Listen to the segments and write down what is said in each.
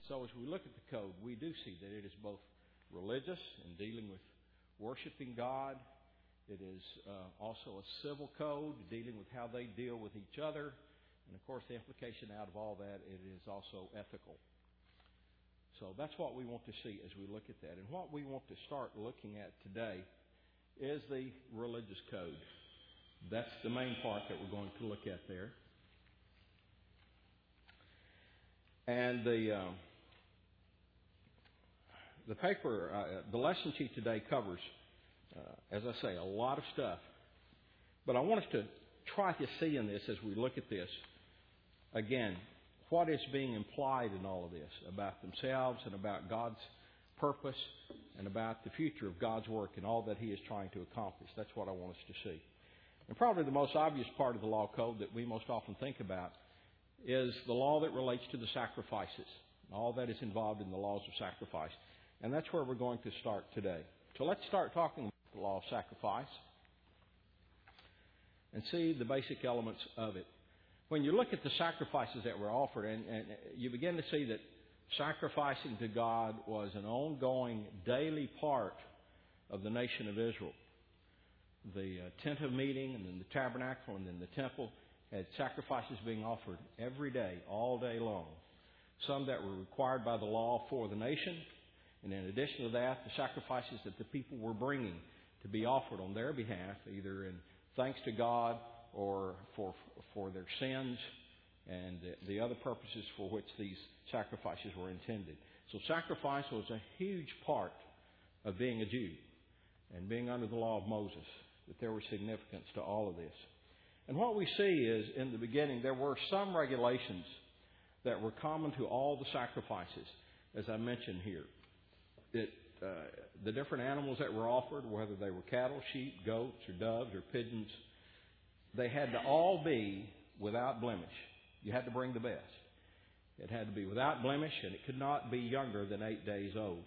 so as we look at the code, we do see that it is both religious in dealing with worshiping God. It is also a civil code dealing with how they deal with each other. And, of course, the implication out of all that, it is also ethical. So that's what we want to see as we look at that. And what we want to start looking at today is the religious code. That's the main part that we're going to look at there. And the paper, the lesson sheet today covers, as I say, a lot of stuff. But I want us to try to see in this as we look at this, again, what is being implied in all of this about themselves and about God's purpose and about the future of God's work and all that He is trying to accomplish. That's what I want us to see. And probably the most obvious part of the law code that we most often think about is the law that relates to the sacrifices, all that is involved in the laws of sacrifice. And that's where we're going to start today. So let's start talking about the law of sacrifice and see the basic elements of it. When you look at the sacrifices that were offered, and you begin to see that sacrificing to God was an ongoing daily part of the nation of Israel. The tent of meeting and then the tabernacle and then the temple had sacrifices being offered every day, all day long. Some that were required by the law for the nation. And in addition to that, the sacrifices that the people were bringing to be offered on their behalf, either in thanks to God or for their sins and the other purposes for which these sacrifices were intended. So sacrifice was a huge part of being a Jew and being under the law of Moses, that there was significance to all of this. And what we see is, in the beginning, there were some regulations that were common to all the sacrifices, as I mentioned here. The different animals that were offered, whether they were cattle, sheep, goats, or doves, or pigeons, they had to all be without blemish. You had to bring the best. It had to be without blemish, and it could not be younger than 8 days old.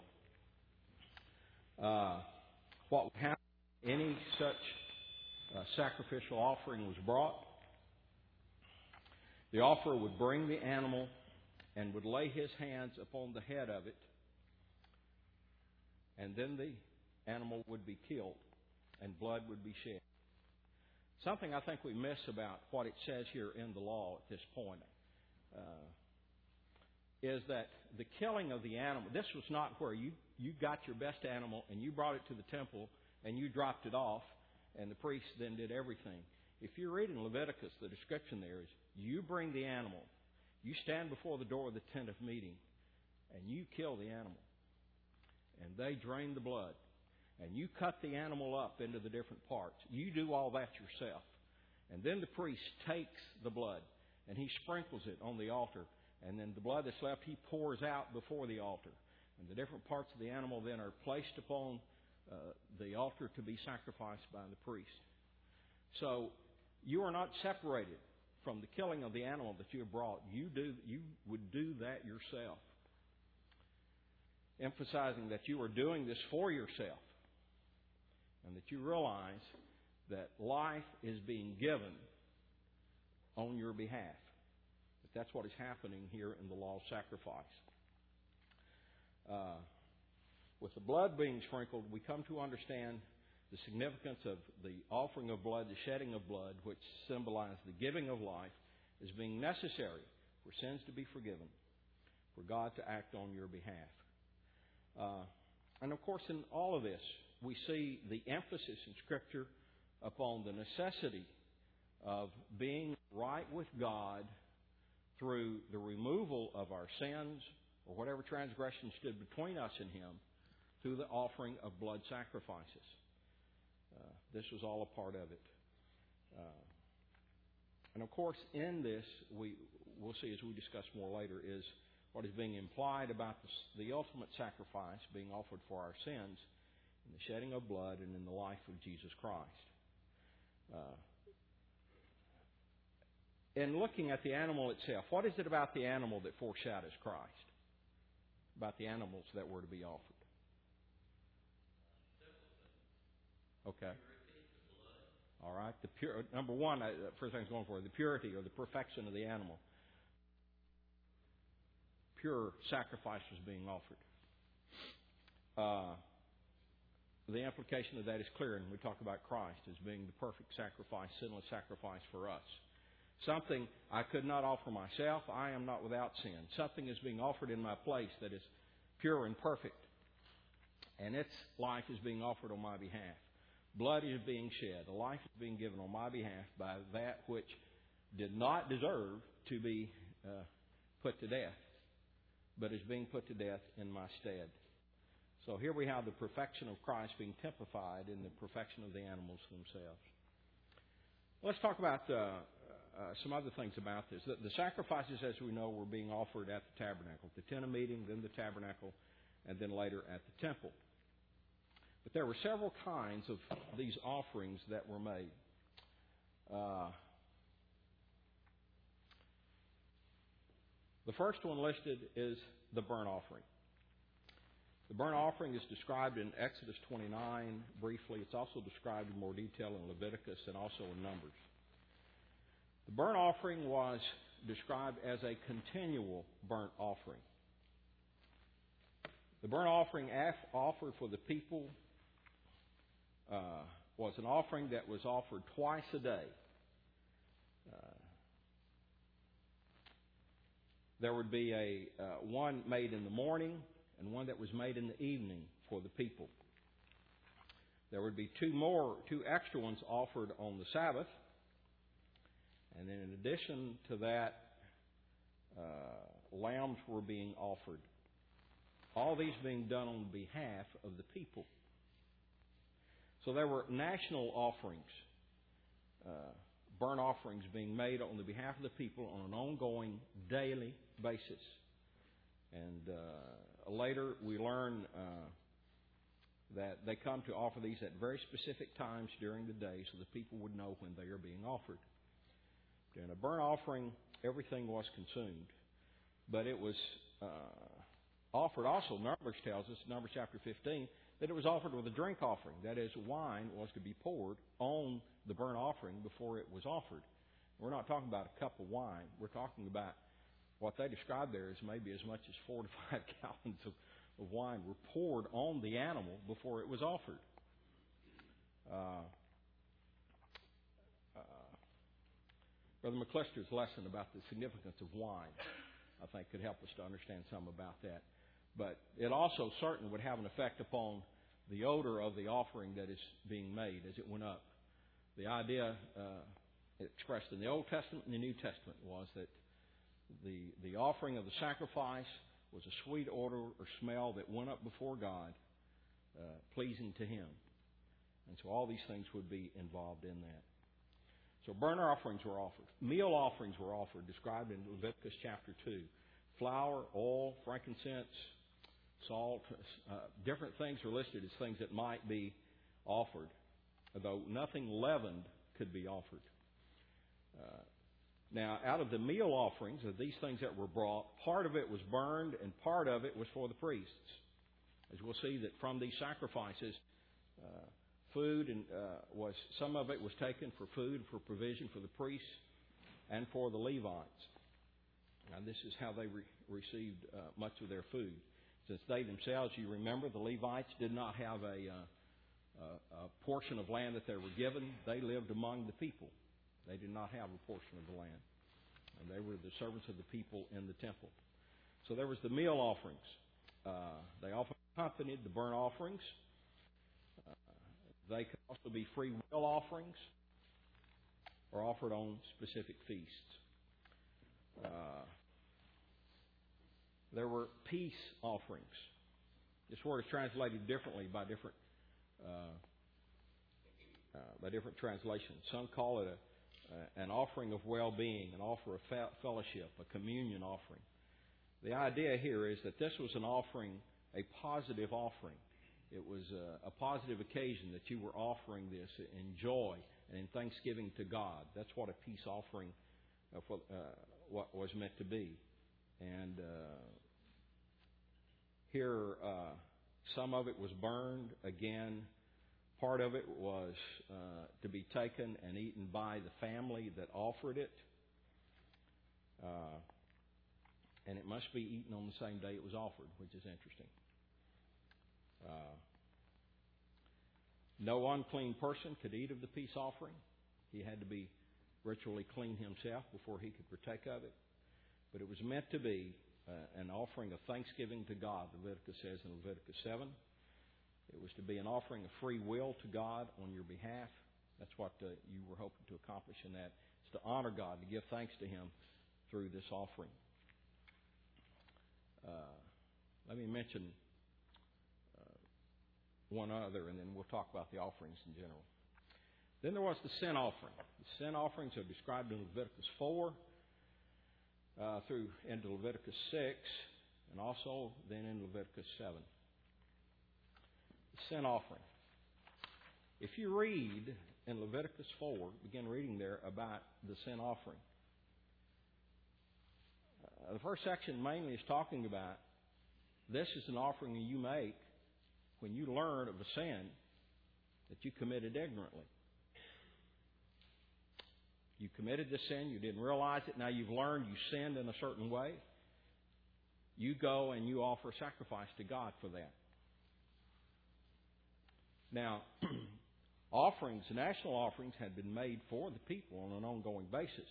What would happen if any such sacrificial offering was brought? The offerer would bring the animal and would lay his hands upon the head of it, and then the animal would be killed and blood would be shed. Something I think we miss about what it says here in the law at this point is that the killing of the animal, this was not where you got your best animal and you brought it to the temple and you dropped it off and the priest then did everything. If you're reading Leviticus, the description there is you bring the animal, you stand before the door of the tent of meeting, and you kill the animal. And they drain the blood. And you cut the animal up into the different parts. You do all that yourself. And then the priest takes the blood and he sprinkles it on the altar. And then the blood that's left he pours out before the altar. And the different parts of the animal then are placed upon the altar to be sacrificed by the priest. So you are not separated from the killing of the animal that you have brought. You would do that yourself. Emphasizing that you are doing this for yourself and that you realize that life is being given on your behalf. That's what is happening here in the law of sacrifice. With the blood being sprinkled, we come to understand the significance of the offering of blood, the shedding of blood, which symbolizes the giving of life, as being necessary for sins to be forgiven, for God to act on your behalf. And of course, in all of this, we see the emphasis in Scripture upon the necessity of being right with God through the removal of our sins or whatever transgression stood between us and Him through the offering of blood sacrifices. This was all a part of it. And of course, in this, we'll see as we discuss more later, is what is being implied about the ultimate sacrifice being offered for our sins in the shedding of blood and in the life of Jesus Christ. In looking at the animal itself, what is it about the animal that foreshadows Christ? About the animals that were to be offered? Okay. All right. Number one, first thing I was going for, the purity or the perfection of the animal. pure sacrifice was being offered. The implication of that is clear, and we talk about Christ as being the perfect sacrifice, sinless sacrifice for us. Something I could not offer myself. I am not without sin. Something is being offered in my place that is pure and perfect. And its life is being offered on my behalf. Blood is being shed. A life is being given on my behalf by that which did not deserve to be put to death, but is being put to death in my stead. So here we have the perfection of Christ being typified in the perfection of the animals themselves. Let's talk about some other things about this. The sacrifices, as we know, were being offered at the tabernacle, the tent of meeting, then the tabernacle, and then later at the temple. But there were several kinds of these offerings that were made. The first one listed is the burnt offering. The burnt offering is described in Exodus 29 briefly. It's also described in more detail in Leviticus and also in Numbers. The burnt offering was described as a continual burnt offering. The burnt offering offered for the people was an offering that was offered twice a day. There would be one made in the morning and one that was made in the evening for the people. There would be two extra ones offered on the Sabbath. And then in addition to that, lambs were being offered. All these being done on behalf of the people. So there were national offerings, burnt offerings being made on the behalf of the people on an ongoing daily basis. And later we learn that they come to offer these at very specific times during the day so the people would know when they are being offered. In a burnt offering, everything was consumed. But it was offered also, Numbers tells us, Numbers chapter 15, that it was offered with a drink offering. That is, wine was to be poured on the burnt offering before it was offered. We're not talking about a cup of wine. We're talking about what they describe there as maybe as much as 4 to 5 gallons of wine were poured on the animal before it was offered. Brother McClister's lesson about the significance of wine, I think, could help us to understand some about that. But it also certainly would have an effect upon the odor of the offering that is being made as it went up. The idea expressed in the Old Testament and the New Testament was that the offering of the sacrifice was a sweet odor or smell that went up before God, pleasing to Him. And so all these things would be involved in that. So burnt offerings were offered. Meal offerings were offered, described in Leviticus chapter 2. Flour, oil, frankincense, salt, different things are listed as things that might be offered, although nothing leavened could be offered. Now, out of the meal offerings, of these things that were brought, part of it was burned and part of it was for the priests. As we'll see that from these sacrifices, food and some of it was taken for food, for provision for the priests and for the Levites. And this is how they received much of their food. Since they themselves, you remember, the Levites did not have a portion of land that they were given. They lived among the people. They did not have a portion of the land. And they were the servants of the people in the temple. So there was the meal offerings. They often accompanied the burnt offerings. They could also be free will offerings or offered on specific feasts. There were peace offerings. This word is translated differently by different translations. Some call it an offering of well-being, an offer of fellowship, a communion offering. The idea here is that this was an offering, a positive offering. It was a positive occasion that you were offering this in joy and in thanksgiving to God. That's what a peace offering what was meant to be. And here, some of it was burned. Again, part of it was to be taken and eaten by the family that offered it. And it must be eaten on the same day it was offered, which is interesting. No unclean person could eat of the peace offering. He had to be ritually clean himself before he could partake of it. But it was meant to be an offering of thanksgiving to God, Leviticus says in Leviticus 7. It was to be an offering of free will to God on your behalf. That's what you were hoping to accomplish in that. It's to honor God, to give thanks to Him through this offering. Let me mention one other, and then we'll talk about the offerings in general. Then there was the sin offering. The sin offerings are described in Leviticus 4 through into Leviticus 6, and also then in Leviticus 7. The sin offering. If you read in Leviticus 4, begin reading there about the sin offering. The first section mainly is talking about this is an offering you make when you learn of a sin that you committed ignorantly. You committed this sin, you didn't realize it, now you've learned you sinned in a certain way. You go and you offer sacrifice to God for that. Now, offerings, national offerings, had been made for the people on an ongoing basis,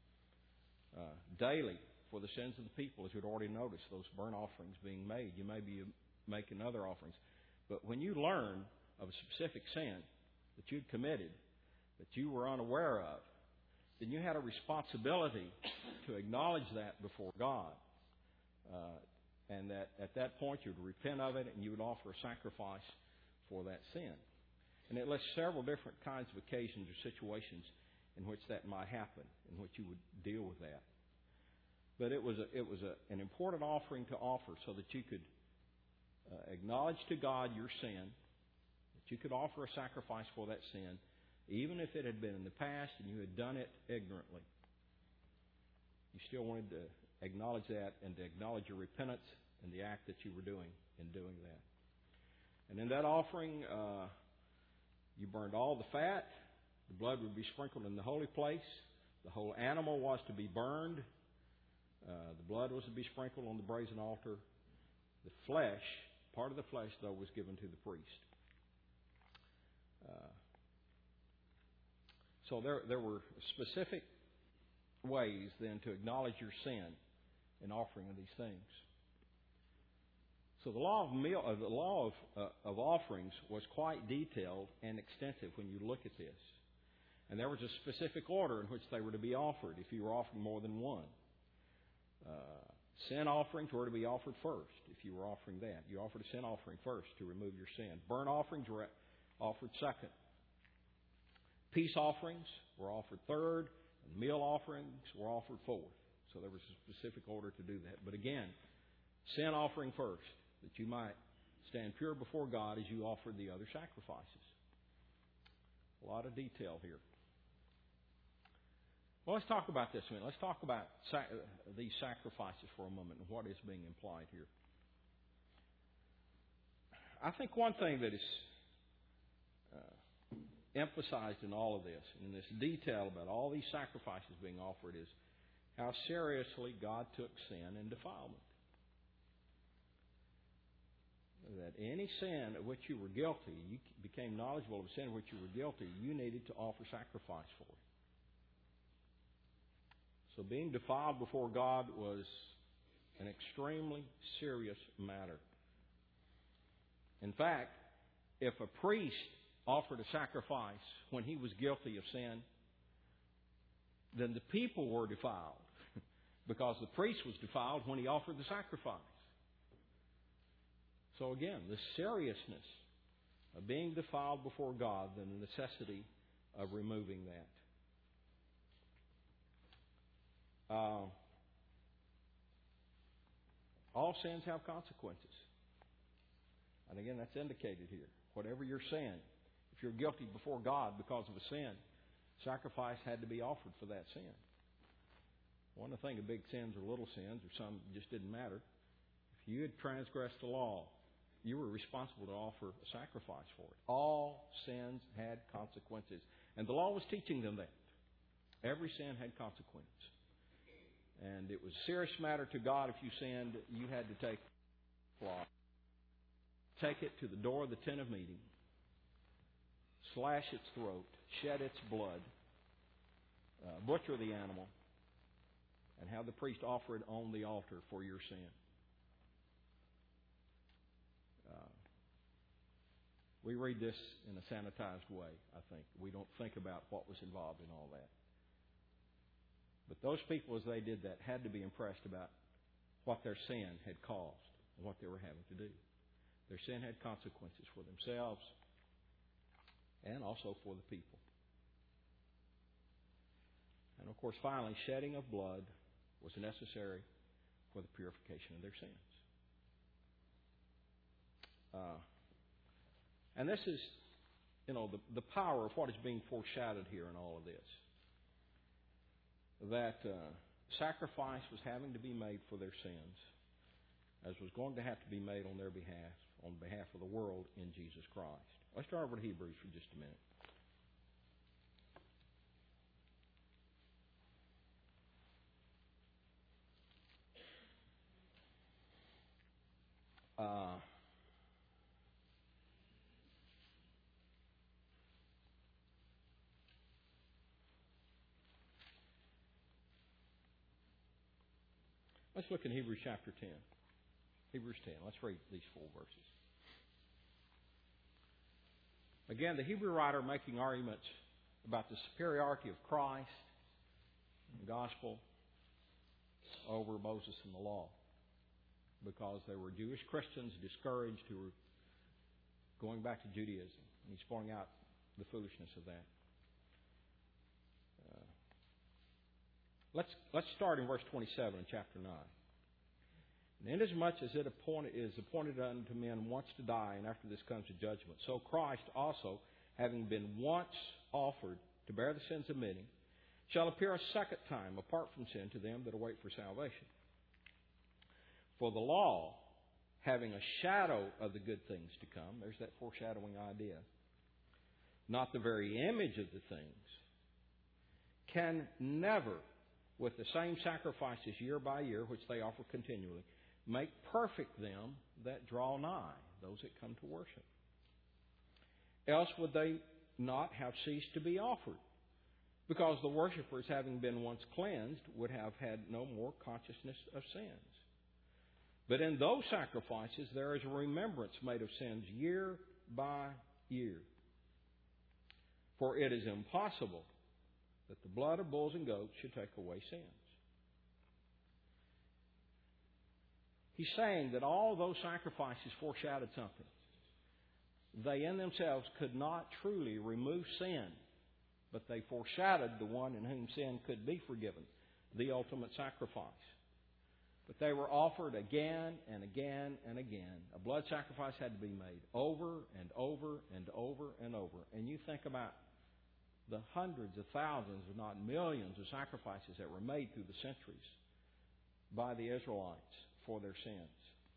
daily, for the sins of the people, as you'd already noticed, those burnt offerings being made. You may be making other offerings. But when you learn of a specific sin that you'd committed, that you were unaware of, then you had a responsibility to acknowledge that before God. And that at that point you would repent of it and you would offer a sacrifice for that sin. And it lists several different kinds of occasions or situations in which that might happen, in which you would deal with that. But it was an important offering to offer so that you could acknowledge to God your sin, that you could offer a sacrifice for that sin, even if it had been in the past and you had done it ignorantly. You still wanted to acknowledge that and to acknowledge your repentance and the act that you were doing in doing that. And in that offering, you burned all the fat. The blood would be sprinkled in the holy place. The whole animal was to be burned. The blood was to be sprinkled on the brazen altar. The flesh, part of the flesh, though, was given to the priest. So there were specific ways then to acknowledge your sin in offering of these things. So the law of offerings was quite detailed and extensive when you look at this. And there was a specific order in which they were to be offered if you were offering more than one. Sin offerings were to be offered first if you were offering that. You offered a sin offering first to remove your sin. Burnt offerings were offered second. Peace offerings were offered third. And meal offerings were offered fourth. So there was a specific order to do that. But again, sin offering first, that you might stand pure before God as you offered the other sacrifices. A lot of detail here. Well, let's talk about this a minute. Let's talk about these sacrifices for a moment and what is being implied here. I think one thing that is emphasized in all of this, in this detail about all these sacrifices being offered, is how seriously God took sin and defilement. That any sin of which you were guilty, you became knowledgeable of a sin of which you were guilty, you needed to offer sacrifice for it. So being defiled before God was an extremely serious matter. In fact, if a priest offered a sacrifice when he was guilty of sin, then the people were defiled because the priest was defiled when he offered the sacrifice. So again, the seriousness of being defiled before God, the necessity of removing that. All sins have consequences. And again, that's indicated here. Whatever your sin, if you're guilty before God because of a sin, sacrifice had to be offered for that sin. One of the things of big sins or little sins, or some just didn't matter. If you had transgressed the law, you were responsible to offer a sacrifice for it. All sins had consequences. And the law was teaching them that. Every sin had consequences. And it was a serious matter to God if you sinned. You had to take flock, take it to the door of the tent of meeting, slash its throat, shed its blood, butcher the animal, and have the priest offer it on the altar for your sin. We read this in a sanitized way, I think. We don't think about what was involved in all that. But those people, as they did that, had to be impressed about what their sin had caused and what they were having to do. Their sin had consequences for themselves and also for the people. And of course, finally, shedding of blood was necessary for the purification of their sins. And this is, the power of what is being foreshadowed here in all of this. That sacrifice was having to be made for their sins, as was going to have to be made on their behalf, on behalf of the world in Jesus Christ. Let's turn over to Hebrews for just a minute. Let's look in Hebrews chapter 10. Hebrews 10. Let's read these 4 verses. Again, the Hebrew writer making arguments about the superiority of Christ and the gospel over Moses and the law, because they were Jewish Christians discouraged who were going back to Judaism. And he's pointing out the foolishness of that. Let's start in verse 27 in chapter 9. And inasmuch as it is appointed unto men once to die, and after this comes the judgment, so Christ also, having been once offered to bear the sins of many, shall appear a second time apart from sin to them that await for salvation. For the law, having a shadow of the good things to come, there's that foreshadowing idea, not the very image of the things, can never, with the same sacrifices year by year, which they offer continually, make perfect them that draw nigh, those that come to worship. Else would they not have ceased to be offered, because the worshippers, having been once cleansed, would have had no more consciousness of sins. But in those sacrifices there is a remembrance made of sins year by year. For it is impossible that the blood of bulls and goats should take away sins. He's saying that all those sacrifices foreshadowed something. They in themselves could not truly remove sin, but they foreshadowed the one in whom sin could be forgiven, the ultimate sacrifice. But they were offered again and again and again. A blood sacrifice had to be made over and over and over and over. And you think about the hundreds of thousands, if not millions, of sacrifices that were made through the centuries by the Israelites for their sins.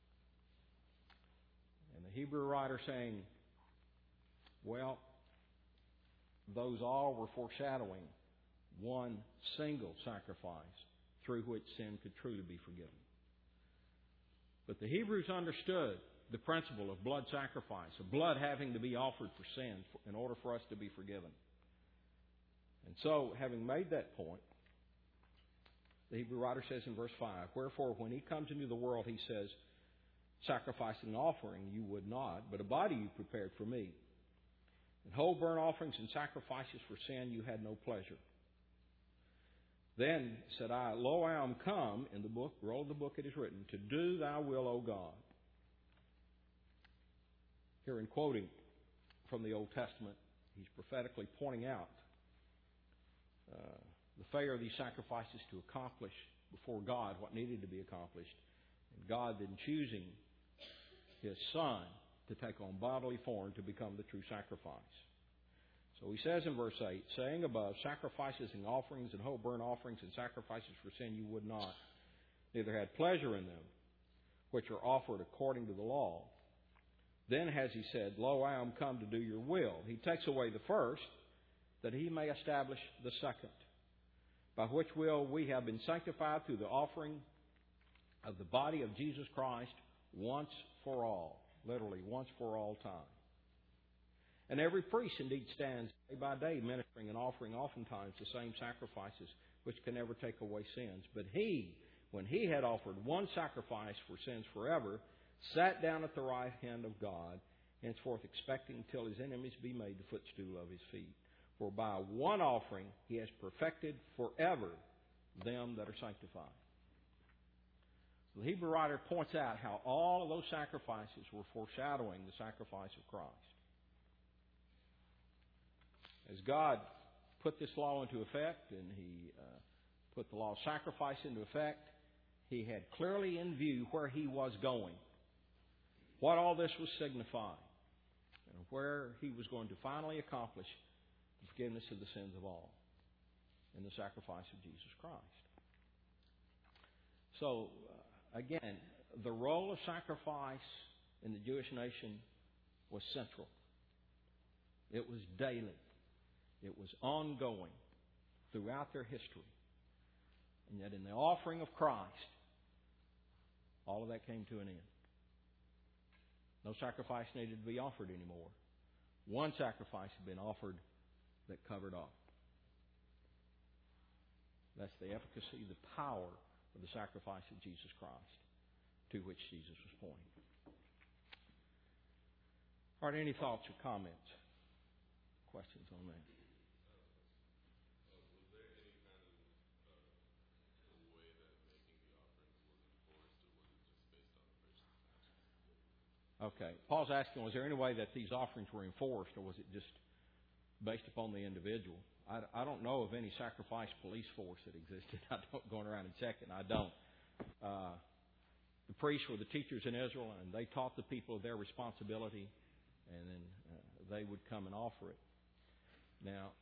And the Hebrew writer saying, well, those all were foreshadowing one single sacrifice through which sin could truly be forgiven. But the Hebrews understood the principle of blood sacrifice, of blood having to be offered for sin in order for us to be forgiven. And so, having made that point, the Hebrew writer says in verse 5, wherefore, when he comes into the world, he says, sacrifice and offering you would not, but a body you prepared for me. And whole burnt offerings and sacrifices for sin you had no pleasure. Then said I, lo, I am come, in the book, roll of the book it is written, to do thy will, O God. Here in quoting from the Old Testament, he's prophetically pointing out the failure of these sacrifices to accomplish before God what needed to be accomplished. And God then choosing His Son to take on bodily form to become the true sacrifice. So he says in verse 8, saying above, sacrifices and offerings and whole burnt offerings and sacrifices for sin you would not, neither had pleasure in them, which are offered according to the law. Then has he said, lo, I am come to do your will. He takes away the first, that he may establish the second. by which will we have been sanctified through the offering of the body of Jesus Christ once for all. Literally, once for all time. And every priest indeed stands day by day ministering and offering oftentimes the same sacrifices which can never take away sins. But He, when He had offered one sacrifice for sins forever, sat down at the right hand of God, henceforth expecting till His enemies be made the footstool of His feet. For by one offering He has perfected forever them that are sanctified. So the Hebrew writer points out how all of those sacrifices were foreshadowing the sacrifice of Christ. As God put this law into effect and He put the law of sacrifice into effect, He had clearly in view where He was going, what all this was signifying, and where He was going to finally accomplish the forgiveness of the sins of all in the sacrifice of Jesus Christ. So, again, the role of sacrifice in the Jewish nation was central. It was daily. It was ongoing throughout their history. And yet in the offering of Christ, all of that came to an end. No sacrifice needed to be offered anymore. One sacrifice had been offered that covered all. That's the efficacy, the power of the sacrifice of Jesus Christ, to which Jesus was pointing. All right, any thoughts or comments, questions on that? Was there any kind of way that making the offerings was enforced, or was it just based on the person's actions? Okay. Paul's asking, was there any way that these offerings were enforced, or was it just based upon the individual? I don't know of any sacrifice police force that existed. I don't going around and checking. I don't. The priests were the teachers in Israel, and they taught the people of their responsibility, and then they would come and offer it. Now,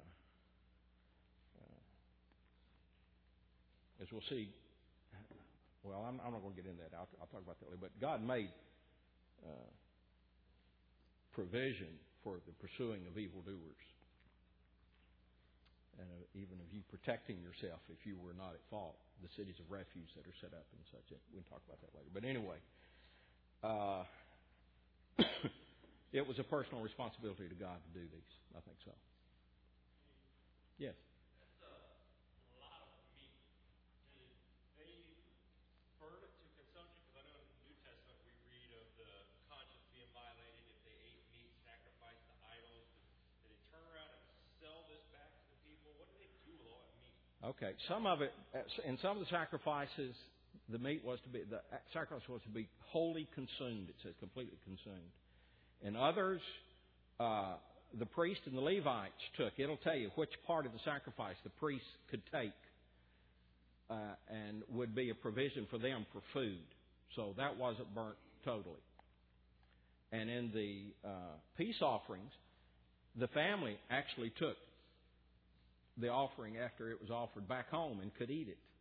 as we'll see, well, I'm not going to get into that. I'll talk about that later. But God made provision for the pursuing of evildoers, and even of you protecting yourself if you were not at fault. The cities of refuge that are set up and such. We can talk about that later. But anyway, it was a personal responsibility to God to do these. I think so. Yes. That's a lot of meat. Did they burn it to consumption? Because I know in the New Testament we read of the conscience being violated if they ate meat sacrificed to idols. Did they turn around and sell this back to the people? What did they do with all that meat? Okay, some of it, in some of the sacrifices, the sacrifice was to be wholly consumed. It says completely consumed. In others, the priest and the Levites took. It'll tell you which part of the sacrifice the priest could take, and would be a provision for them for food. So that wasn't burnt totally. And in the peace offerings, the family actually took the offering after it was offered back home and could eat it.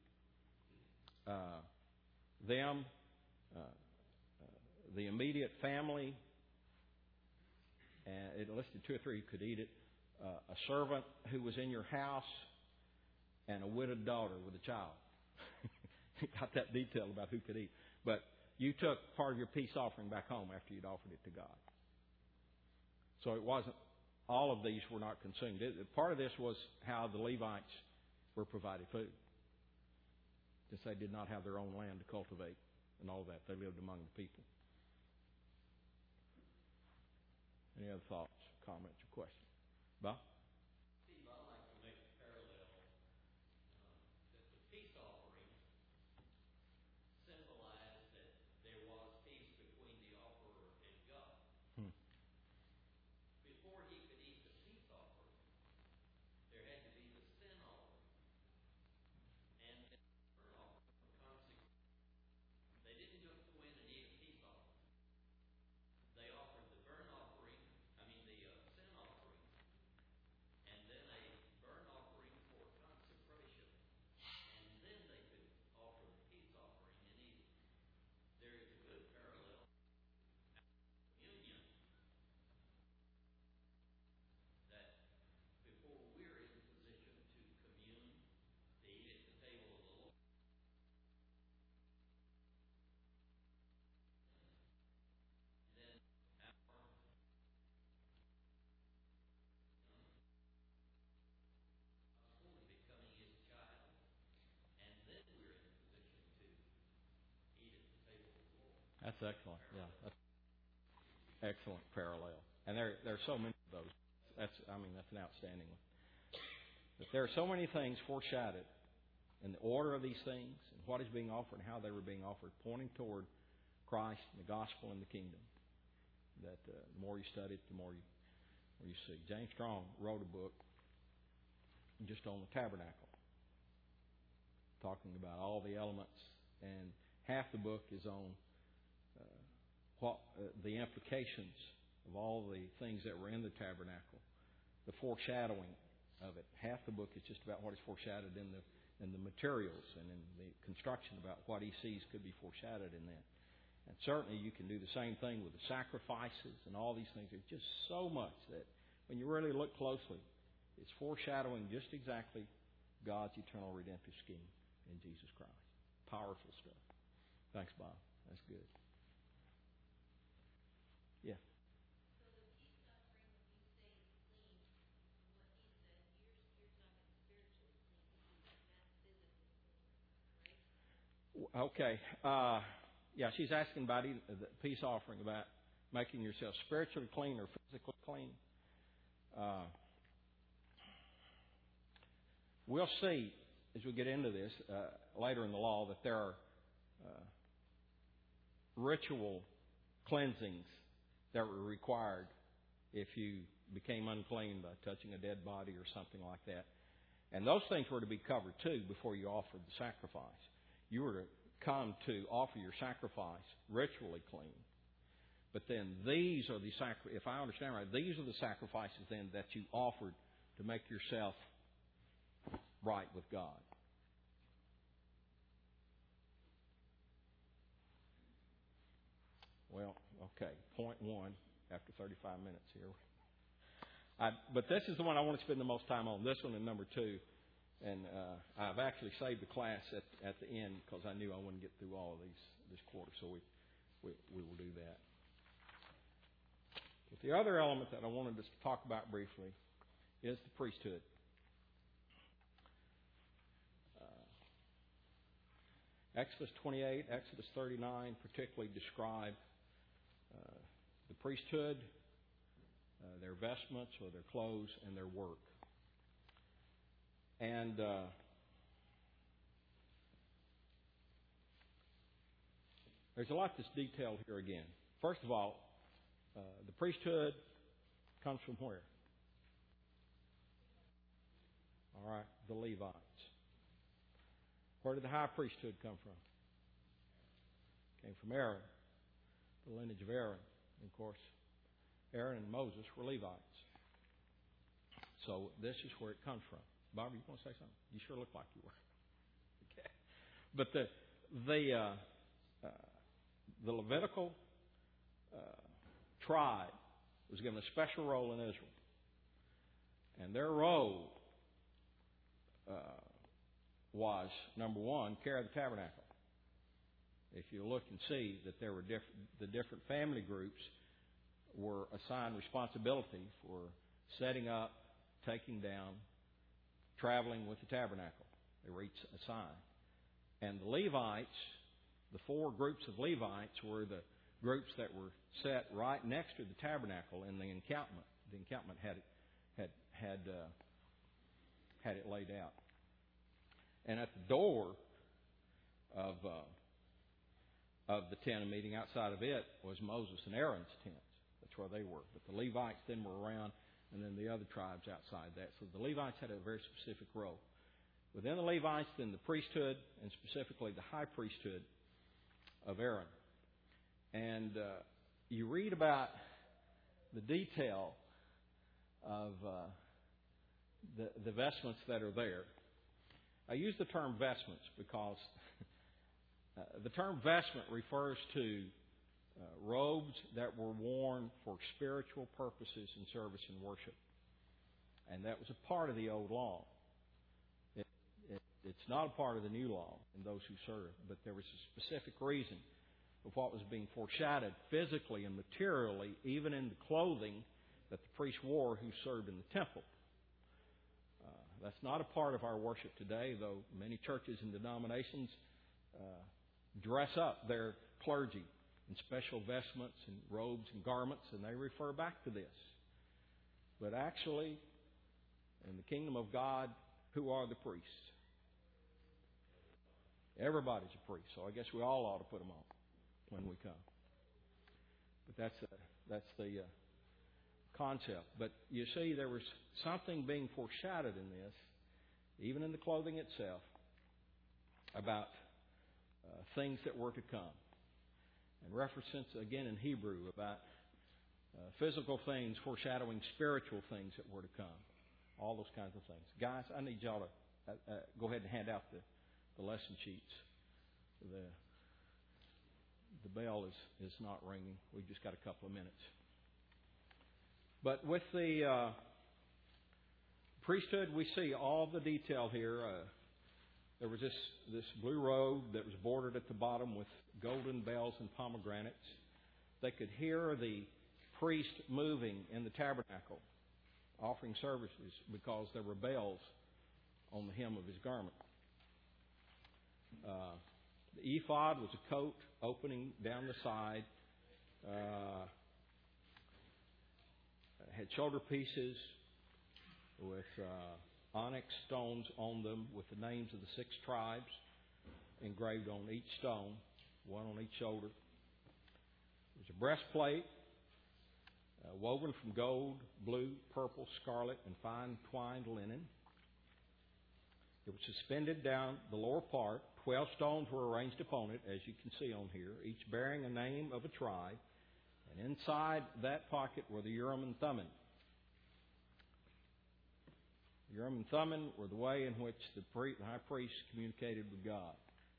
The immediate family, and it listed 2 or 3 who could eat it, a servant who was in your house, and a widowed daughter with a child. Got that detail about who could eat. But you took part of your peace offering back home after you'd offered it to God. So it wasn't, all of these were not consumed. Part of this was how the Levites were provided food. Since they did not have their own land to cultivate and all that. They lived among the people. Any other thoughts, comments, or questions? Bob? Steve, I'd like to make a parallel that the peace offering symbolized that there was peace between the offerer and God. Before he could eat the peace offering, there had to be the sin offering and the burnt offering. Consequence. They didn't just go in and eat a peace offering. They offered the burnt offering, the sin offering, That's excellent. Yeah, that's excellent parallel. And there are so many of those. That's an outstanding one. But there are so many things foreshadowed in the order of these things and what is being offered and how they were being offered, pointing toward Christ and the gospel and the kingdom. That the more you study it, the more you see. James Strong wrote a book just on the tabernacle, talking about all the elements, and half the book is on the implications of all the things that were in the tabernacle, the foreshadowing of it. Half the book is just about what is foreshadowed in the materials and in the construction, about what he sees could be foreshadowed in that. And certainly you can do the same thing with the sacrifices and all these things. There's just so much that when you really look closely, it's foreshadowing just exactly God's eternal redemptive scheme in Jesus Christ. Powerful stuff. Thanks, Bob. That's good. Yeah. So the peace offering, when you say clean, from what he said, you're talking spiritually clean, not physically clean, right? Okay. Yeah, she's asking about the peace offering, about making yourself spiritually clean or physically clean. We'll see as we get into this later in the law that there are ritual cleansings that were required if you became unclean by touching a dead body or something like that. And those things were to be covered too before you offered the sacrifice. You were to come to offer your sacrifice ritually clean. But then these are the if I understand right, these are the sacrifices then that you offered to make yourself right with God. Well, okay, point one after 35 minutes here. But this is the one I want to spend the most time on, this one and number two. And I've actually saved the class at the end because I knew I wouldn't get through all of this quarter, so we will do that. But the other element that I wanted us to talk about briefly is the priesthood. Exodus 28, Exodus 39 particularly describe the priesthood, their vestments or their clothes, and their work. And there's a lot that's detailed here again. First of all, the priesthood comes from where? All right, the Levites. Where did the high priesthood come from? Came from Aaron, the lineage of Aaron. And of course, Aaron and Moses were Levites. So this is where it comes from. Bobby, you want to say something? You sure look like you were. Okay. But the Levitical tribe was given a special role in Israel. And their role was, number one, care of the tabernacle. If you look and see that there were the different family groups were assigned responsibility for setting up, taking down, traveling with the tabernacle. They were each assigned. And the Levites, the four groups of Levites, were the groups that were set right next to the tabernacle in the encampment. The encampment had it laid out. And at the door of the tent of meeting, outside of it, was Moses and Aaron's tents. That's where they were. But the Levites then were around, and then the other tribes outside that. So the Levites had a very specific role. Within the Levites, then the priesthood, and specifically the high priesthood of Aaron. And you read about the detail of the vestments that are there. I use the term vestments because the term vestment refers to robes that were worn for spiritual purposes in service and worship. And that was a part of the old law. It's not a part of the new law in those who serve, but there was a specific reason of what was being foreshadowed physically and materially, even in the clothing that the priests wore who served in the temple. That's not a part of our worship today, though many churches and denominations dress up their clergy and special vestments and robes and garments, and they refer back to this. But actually, in the kingdom of God, who are the priests? Everybody's a priest, so I guess we all ought to put them on when we come. But that's the concept. But you see, there was something being foreshadowed in this, even in the clothing itself, about things that were to come. And references again in Hebrew about physical things foreshadowing spiritual things that were to come. All those kinds of things. Guys, I need y'all to go ahead and hand out the lesson sheets. The bell is not ringing. We've just got a couple of minutes. But with the priesthood, we see all the detail here. There was this blue robe that was bordered at the bottom with golden bells and pomegranates. They could hear the priest moving in the tabernacle, offering services, because there were bells on the hem of his garment. The ephod was a coat opening down the side. Had shoulder pieces with onyx stones on them with the names of the 6 tribes engraved on each stone, one on each shoulder. There was a breastplate woven from gold, blue, purple, scarlet, and fine twined linen. It was suspended down the lower part. 12 stones were arranged upon it, as you can see on here, each bearing a name of a tribe. And inside that pocket were the Urim and Thummim. Urim and Thummim were the way in which the high priest communicated with God.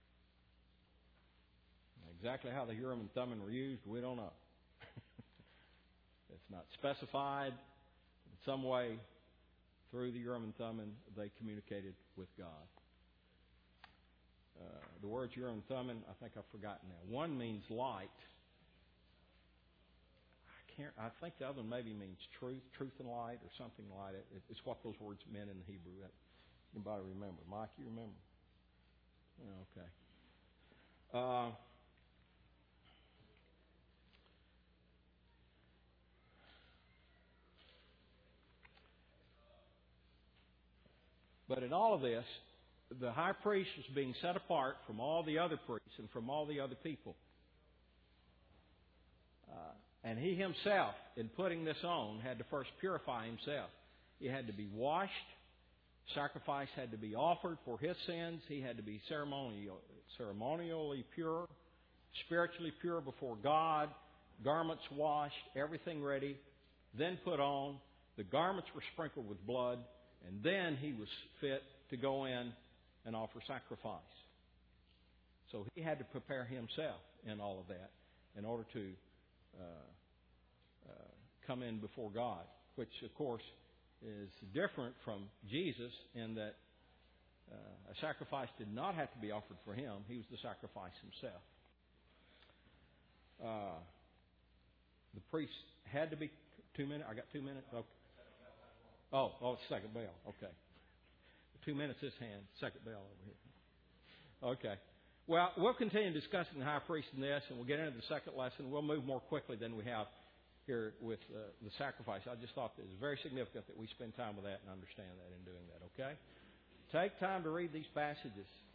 Exactly how the Urim and Thummim were used, we don't know. It's not specified. In some way, through the Urim and Thummim, they communicated with God. The words Urim and Thummim, I think I've forgotten now. One means light. I think the other one maybe means truth and light, or something like it. It's what those words meant in the Hebrew. Anybody remember? Mike, you remember? Okay. But in all of this, the high priest was being set apart from all the other priests and from all the other people. And he himself, in putting this on, had to first purify himself. He had to be washed. Sacrifice had to be offered for his sins. He had to be ceremonially pure, spiritually pure before God. Garments washed, everything ready, then put on. The garments were sprinkled with blood, and then he was fit to go in and offer sacrifice. So he had to prepare himself in all of that in order to come in before God, which, of course, is different from Jesus in that a sacrifice did not have to be offered for him. He was the sacrifice himself. The priest had to be 2 minutes. I got 2 minutes? Okay. Oh, second bell. Okay. 2 minutes this hand, second bell over here. Okay. Well, we'll continue discussing the high priest in this, and we'll get into the second lesson. We'll move more quickly than we have here with the sacrifice. I just thought that it was very significant that we spend time with that and understand that in doing that, okay? Take time to read these passages.